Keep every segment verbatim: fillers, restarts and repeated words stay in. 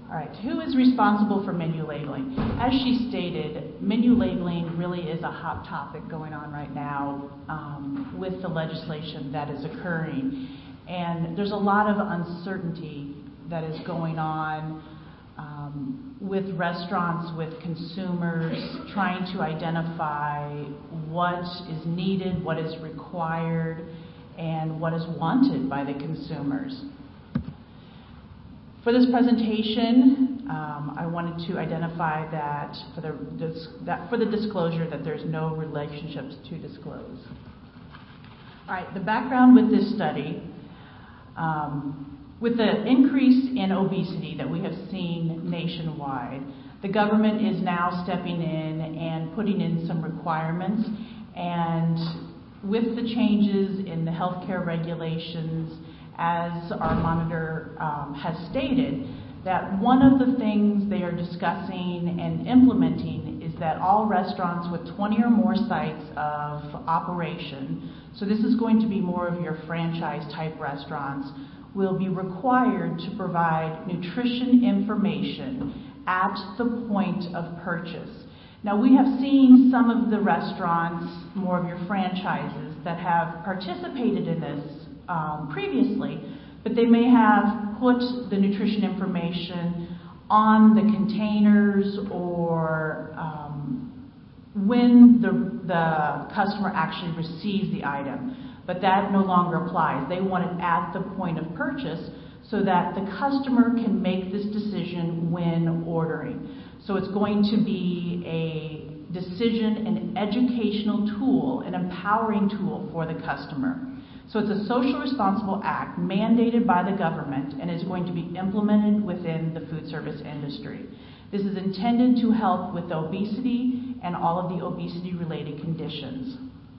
All right, who is responsible for menu labeling? As she stated, menu labeling really is a hot topic going on right now um, with the legislation that is occurring. And there's a lot of uncertainty that is going on um, with restaurants, with consumers, trying to identify what is needed, what is required, and what is wanted by the consumers. For this presentation, um, I wanted to identify that for the, dis that for the disclosure that there's no relationships to disclose. All right, the background with this study, um, with the increase in obesity that we have seen nationwide, the government is now stepping in and putting in some requirements, and with the changes in the healthcare regulations, as our monitor um, has stated, that one of the things they are discussing and implementing is that all restaurants with twenty or more sites of operation, so this is going to be more of your franchise type restaurants, will be required to provide nutrition information at the point of purchase. Now, we have seen some of the restaurants, more of your franchises, that have participated in this Um, previously, but they may have put the nutrition information on the containers or um, when the, the customer actually receives the item, but that no longer applies. They want it at the point of purchase so that the customer can make this decision when ordering. So it's going to be a decision, an educational tool, an empowering tool for the customer. So it's a social responsible act mandated by the government and is going to be implemented within the food service industry. This is intended to help with obesity and all of the obesity-related conditions.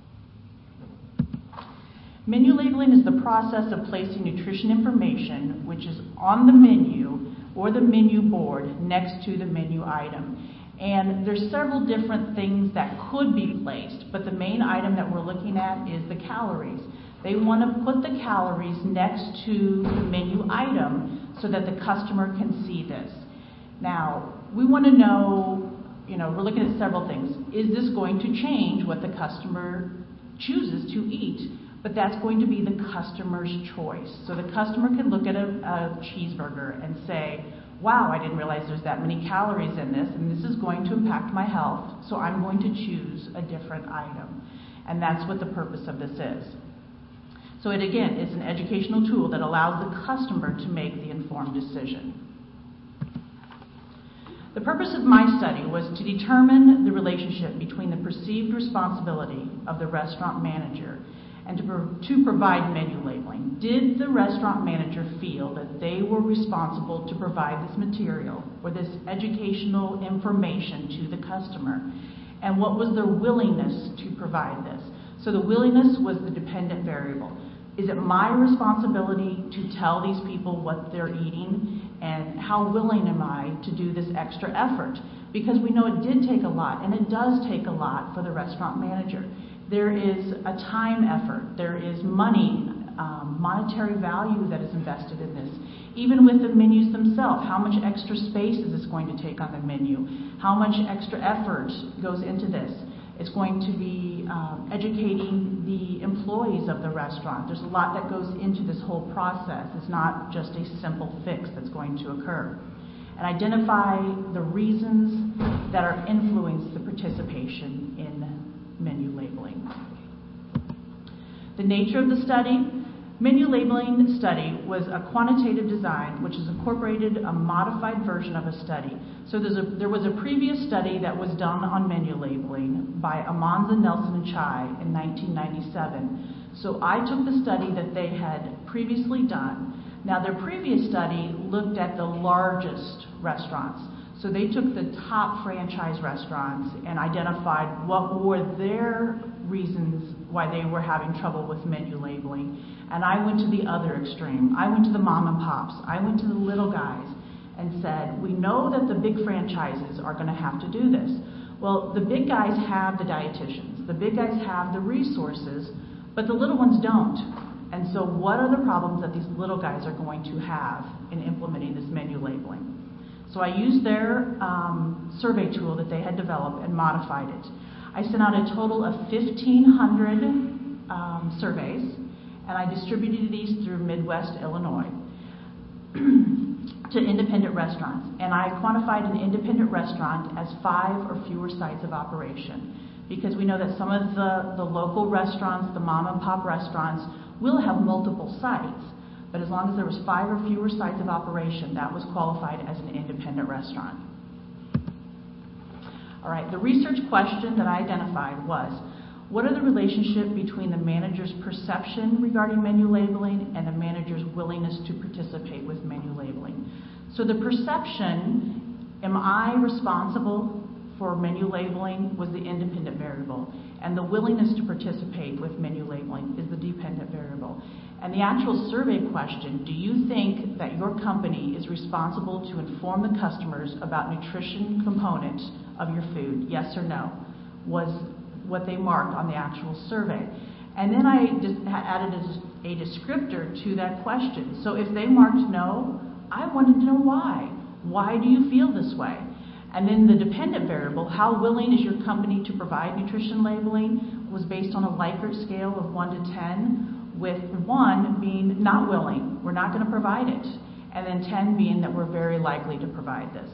Menu labeling is the process of placing nutrition information, which is on the menu or the menu board next to the menu item. And there's several different things that could be placed, but the main item that we're looking at is the calories. They want to put the calories next to the menu item so that the customer can see this. Now, we want to know, you know, we're looking at several things. Is this going to change what the customer chooses to eat? But that's going to be the customer's choice. So the customer can look at a, a cheeseburger and say, wow, I didn't realize there's that many calories in this, and this is going to impact my health, so I'm going to choose a different item. And that's what the purpose of this is. So it, again, is an educational tool that allows the customer to make the informed decision. The purpose of my study was to determine the relationship between the perceived responsibility of the restaurant manager and to, pro to provide menu labeling. Did the restaurant manager feel that they were responsible to provide this material or this educational information to the customer? And what was their willingness to provide this? So the willingness was the dependent variable. Is it my responsibility to tell these people what they're eating, and how willing am I to do this extra effort? Because we know it did take a lot, and it does take a lot for the restaurant manager. There is a time effort, there is money, um, monetary value that is invested in this. Even with the menus themselves, how much extra space is this going to take on the menu? How much extra effort goes into this? It's going to be um, educating the employees of the restaurant. There's a lot that goes into this whole process. It's not just a simple fix that's going to occur. And identify the reasons that are influencing the participation in menu labeling. The nature of the study. Menu labeling study was a quantitative design which has incorporated a modified version of a study. So there's a, there was a previous study that was done on menu labeling by Amanza, Nelson, and Chai in nineteen ninety-seven. So I took the study that they had previously done. Now their previous study looked at the largest restaurants. So they took the top franchise restaurants and identified what were their reasons why they were having trouble with menu labeling. And I went to the other extreme. I went to the mom and pops. I went to the little guys and said, we know that the big franchises are going to have to do this. Well, the big guys have the dietitians. The big guys have the resources, but the little ones don't. And so what are the problems that these little guys are going to have in implementing this menu labeling? So I used their um, survey tool that they had developed and modified it. I sent out a total of fifteen hundred um, surveys, and I distributed these through Midwest Illinois to independent restaurants. And I quantified an independent restaurant as five or fewer sites of operation, because we know that some of the, the local restaurants, the mom and pop restaurants, will have multiple sites. But as long as there was five or fewer sites of operation, that was qualified as an independent restaurant. All right, the research question that I identified was, what are the relationship between the manager's perception regarding menu labeling and the manager's willingness to participate with menu labeling? So the perception, am I responsible for menu labeling, was the independent variable, and the willingness to participate with menu labeling is the dependent variable. And the actual survey question, do you think that your company is responsible to inform the customers about nutrition components of your food, yes or no, was what they marked on the actual survey. And then I just added a, a descriptor to that question. So if they marked no, I wanted to know why. Why do you feel this way? And then the dependent variable, how willing is your company to provide nutrition labeling, was based on a Likert scale of one to ten, with one being not willing, we're not going to provide it, and then ten being that we're very likely to provide this.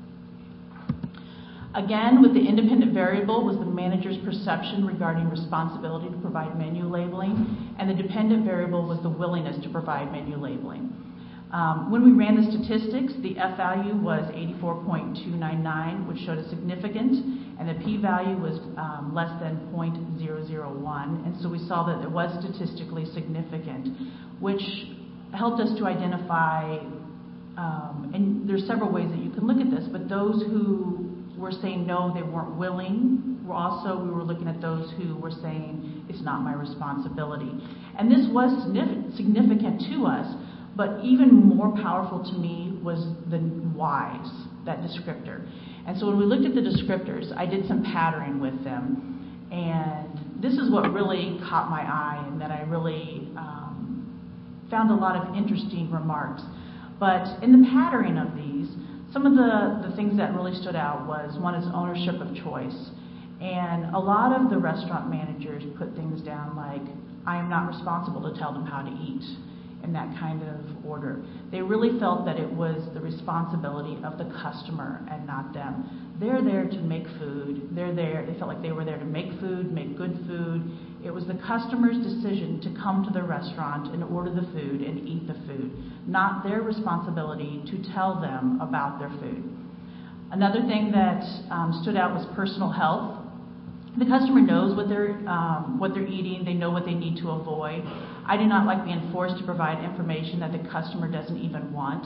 Again, with the independent variable was the manager's perception regarding responsibility to provide menu labeling, and the dependent variable was the willingness to provide menu labeling. Um, when we ran the statistics, the F value was eighty-four point two nine nine, which showed a significant, and the P value was um, less than zero point zero zero one, and so we saw that it was statistically significant, which helped us to identify, um, and there's several ways that you can look at this, but those who were saying no, they weren't willing, were also, we were looking at those who were saying it's not my responsibility. And this was significant to us. But even more powerful to me was the whys, that descriptor. And so when we looked at the descriptors, I did some patterning with them. And this is what really caught my eye, and that I really um, found a lot of interesting remarks. But in the patterning of these, some of the, the things that really stood out was, one is ownership of choice. And a lot of the restaurant managers put things down like, I am not responsible to tell them how to eat, in that kind of order. They really felt that it was the responsibility of the customer and not them. They're there to make food. They're there, they felt like they were there to make food, make good food. It was the customer's decision to come to the restaurant and order the food and eat the food, not their responsibility to tell them about their food. Another thing that um, stood out was personal health. The customer knows what they're, um, what they're eating. They know what they need to avoid. I do not like being forced to provide information that the customer doesn't even want.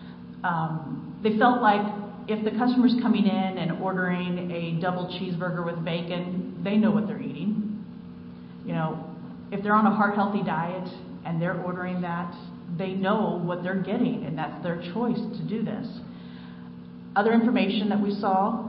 Um, they felt like if the customer's coming in and ordering a double cheeseburger with bacon, they know what they're eating. You know, if they're on a heart-healthy diet and they're ordering that, they know what they're getting, and that's their choice to do this. Other information that we saw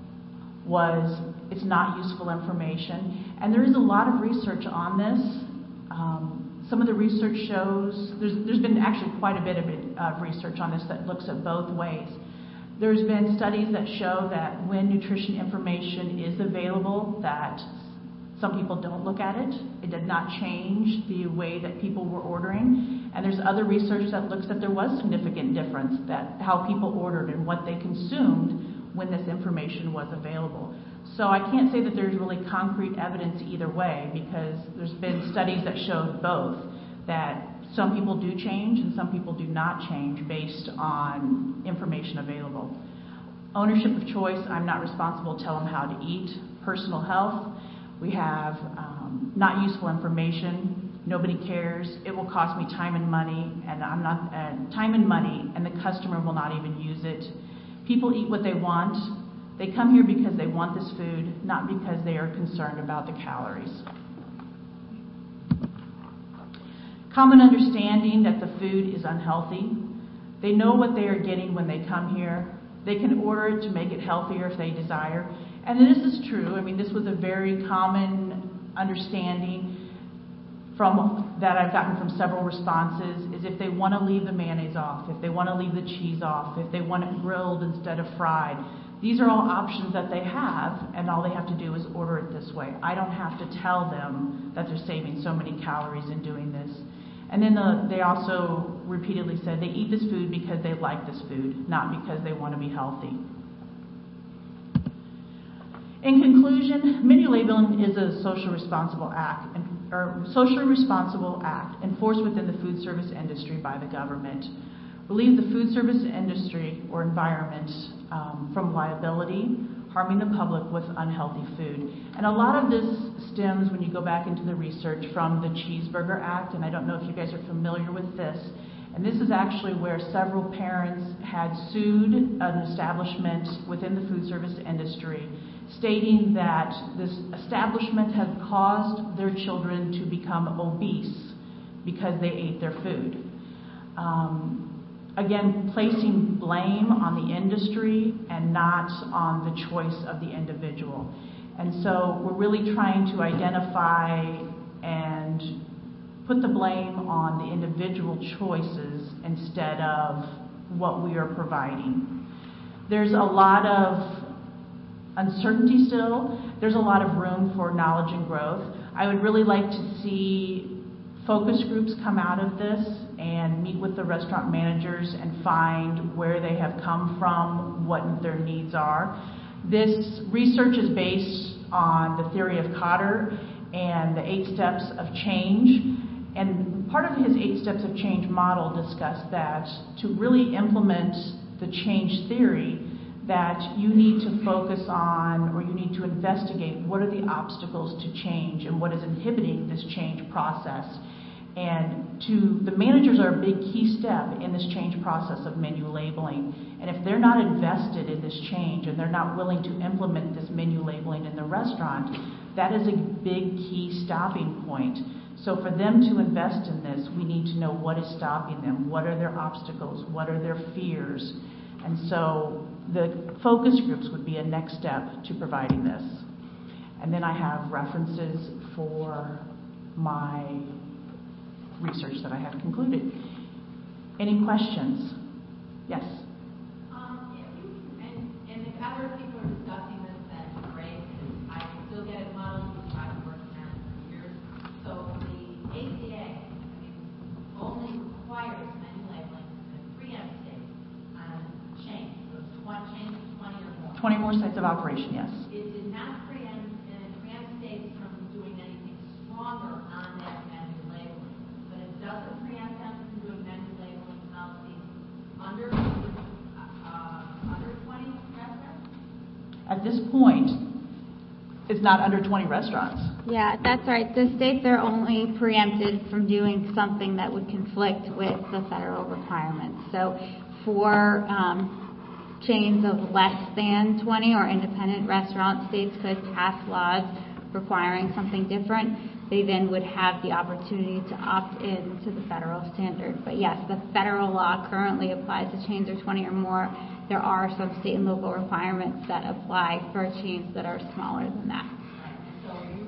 was it's not useful information, and there is a lot of research on this. Um, some of the research shows, there's, there's been actually quite a bit of it, uh, research on this that looks at both ways. There's been studies that show that when nutrition information is available, that some people don't look at it. It did not change the way that people were ordering. And there's other research that looks that there was significant difference, that how people ordered and what they consumed when this information was available. So I can't say that there's really concrete evidence either way, because there's been studies that showed both, that some people do change and some people do not change based on information available. Ownership of choice, I'm not responsible to tell them how to eat. Personal health, we have um, not useful information, nobody cares, it will cost me time and money, and I'm not, uh, time and money, and the customer will not even use it. People eat what they want. They come here because they want this food, not because they are concerned about the calories. Common understanding that the food is unhealthy. They know what they are getting when they come here. They can order it to make it healthier if they desire. And this is true. I mean, this was a very common understanding from that I've gotten from several responses, is is if they want to leave the mayonnaise off, if they want to leave the cheese off, if they want it grilled instead of fried. These are all options that they have, and all they have to do is order it this way. I don't have to tell them that they're saving so many calories in doing this. And then the, they also repeatedly said they eat this food because they like this food, not because they want to be healthy. In conclusion, menu labeling is a social responsible act, or socially responsible act enforced within the food service industry by the government. Relieve the food service industry or environment um, from liability, harming the public with unhealthy food. And a lot of this stems, when you go back into the research, from the Cheeseburger Act, and I don't know if you guys are familiar with this. And this is actually where several parents had sued an establishment within the food service industry, stating that this establishment had caused their children to become obese because they ate their food. Um, Again, placing blame on the industry and not on the choice of the individual. And so we're really trying to identify and put the blame on the individual choices instead of what we are providing. There's a lot of uncertainty still. There's a lot of room for knowledge and growth. I would really like to see focus groups come out of this and meet with the restaurant managers and find where they have come from, what their needs are. This research is based on the theory of Kotter and the eight steps of change. And part of his eight steps of change model discussed that to really implement the change theory, that you need to focus on, or you need to investigate, what are the obstacles to change and what is inhibiting this change process. And to the managers are a big key step in this change process of menu labeling. And if they're not invested in this change and they're not willing to implement this menu labeling in the restaurant, that is a big key stopping point. So for them to invest in this, we need to know what is stopping them, what are their obstacles, what are their fears. And so the focus groups would be a next step to providing this. And then I have references for my research that I have concluded. Any questions? Yes? Um, if you, and, and if other people are discussing this, that's great, because I still get it modeled because I've been working on it for years. So the A C A, I mean, only requires menu labeling in a preempt state on chain. So it's one chain of twenty or more. twenty more sites of operation, yes. It did not preempt in a preempt state from doing anything stronger on that menu labeling. But it doesn't preempt them from doing menu labeling policies under uh, under twenty restaurants? At this point, it's not under twenty restaurants. Yeah, that's right. The states are only preempted from doing something that would conflict with the federal requirements. So for um, chains of less than twenty or independent restaurants, states could pass laws requiring something different. They then would have the opportunity to opt in to the federal standard. But yes, the federal law currently applies to chains of twenty or more. There are some state and local requirements that apply for chains that are smaller than that. So you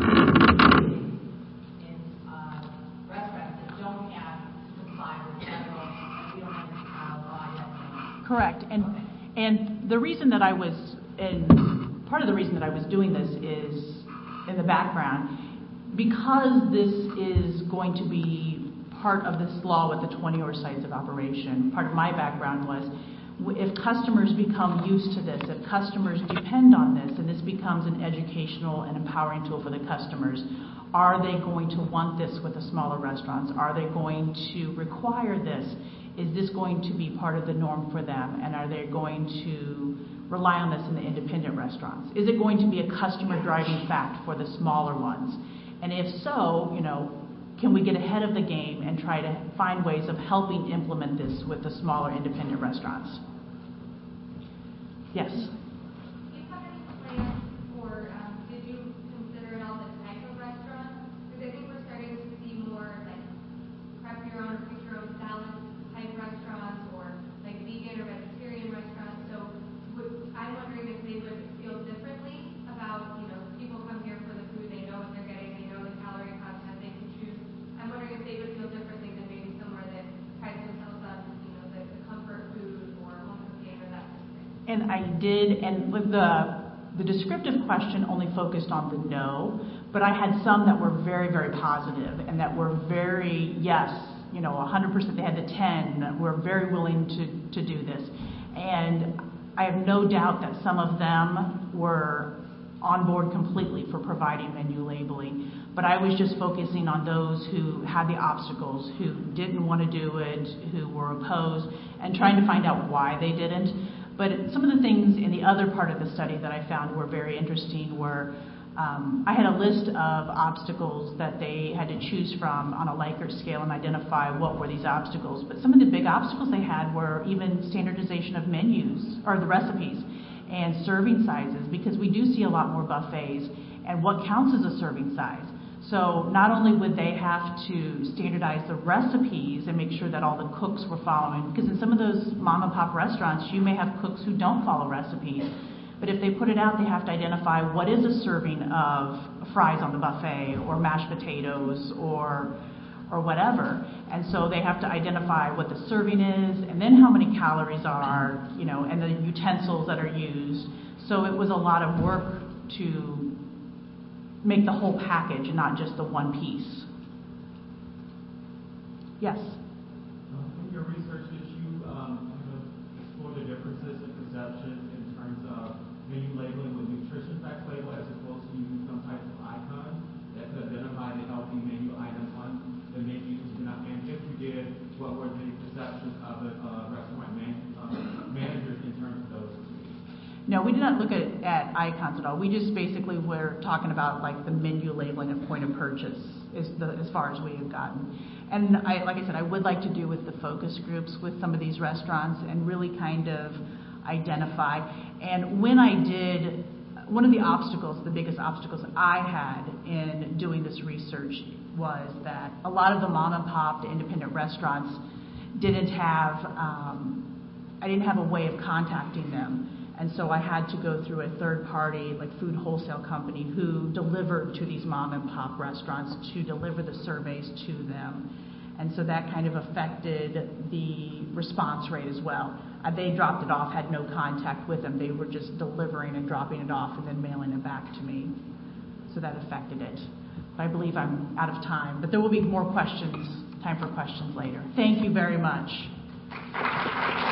in uh, restaurants that don't have to comply with federal, and we don't have a law yet. Correct. And and the reason that I was, and part of the reason that I was doing this is in the background, because this is going to be part of this law with the twenty or sites of operation. Part of my background was, if customers become used to this, if customers depend on this, and this becomes an educational and empowering tool for the customers, are they going to want this with the smaller restaurants? Are they going to require this? Is this going to be part of the norm for them? And are they going to rely on this in the independent restaurants? Is it going to be a customer driving fact for the smaller ones? And if so, you know, can we get ahead of the game and try to find ways of helping implement this with the smaller independent restaurants? Yes? Do you have any plans for, um, did you consider at all the type of restaurant? Because I think we're starting to see more like prep your own or pick your own salad type restaurants, or like vegan or vegetarian restaurants. So would, I'm wondering if they would feel differently about, you know, people come here for the food, they know what they're getting, they know the calorie content, they can choose. I'm wondering if they would feel differently than maybe somewhere that And I did, and with the the descriptive question only focused on the no, but I had some that were very, very positive and that were very, yes, you know, one hundred percent, they had the ten, were very willing to, to do this. And I have no doubt that some of them were on board completely for providing menu labeling, but I was just focusing on those who had the obstacles, who didn't want to do it, who were opposed, and trying to find out why they didn't. But some of the things in the other part of the study that I found were very interesting were um, I had a list of obstacles that they had to choose from on a Likert scale and identify what were these obstacles. But some of the big obstacles they had were even standardization of menus or the recipes and serving sizes, because we do see a lot more buffets, and what counts as a serving size. So not only would they have to standardize the recipes and make sure that all the cooks were following, because in some of those mom and pop restaurants, you may have cooks who don't follow recipes. But if they put it out, they have to identify what is a serving of fries on the buffet or mashed potatoes or or whatever. And so they have to identify what the serving is and then how many calories are, you know, and the utensils that are used. So it was a lot of work to make the whole package and not just the one piece. Yes? In your research, did you um, kind of explore the differences in perception in terms of menu labeling with nutrition facts label as opposed to using some type of icon that could identify the healthy menu items on the menu? And if you did, what were the perceptions of the uh, restaurant man, uh, managers in terms of those? No, we did not look at, at icons at all. We just basically were talking about like the menu labeling at point of purchase is the, as far as we have gotten. And I, like I said, I would like to do with the focus groups with some of these restaurants and really kind of identify. And when I did, one of the obstacles, the biggest obstacles I had in doing this research was that a lot of the mom and pop, the independent restaurants didn't have, um, I didn't have a way of contacting them. And so I had to go through a third party, like food wholesale company, who delivered to these mom and pop restaurants to deliver the surveys to them. And so that kind of affected the response rate as well. Uh, they dropped it off, had no contact with them. They were just delivering and dropping it off and then mailing it back to me. So that affected it. But I believe I'm out of time. But there will be more questions, time for questions later. Thank you very much.